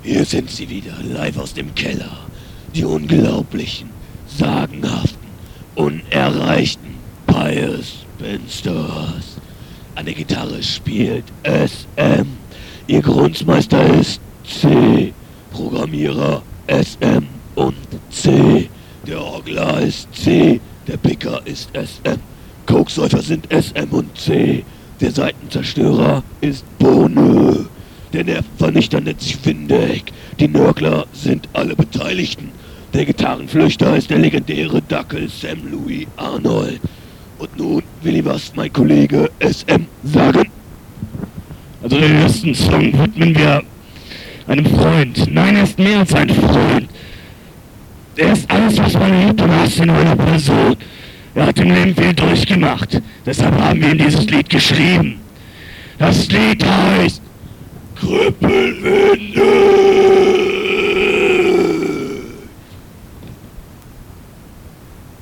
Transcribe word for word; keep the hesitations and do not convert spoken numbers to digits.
Hier sind sie wieder, live aus dem Keller. Die unglaublichen, sagenhaften, unerreichten Pious Spinsters. An der Gitarre spielt S M. Ihr Grundmeister ist C. Programmierer S M und C. Der Orgler ist C. Der Picker ist S M. Kokssäufer sind S M und C. Der Seitenzerstörer ist Bohne. Der Nervenvernichter nennt sich Windeck. Die Nörgler sind alle Beteiligten. Der Gitarrenflüchter ist der legendäre Dackel Sam Louis Arnold. Und nun will ihm was mein Kollege S M sagen. Also den ersten Song widmen wir einem Freund. Nein, er ist mehr als ein Freund. Er ist alles, was man liebt und hasst in einer Person. Er hat im Leben viel durchgemacht. Deshalb haben wir ihm dieses Lied geschrieben. Das Lied heißt Kryptonit.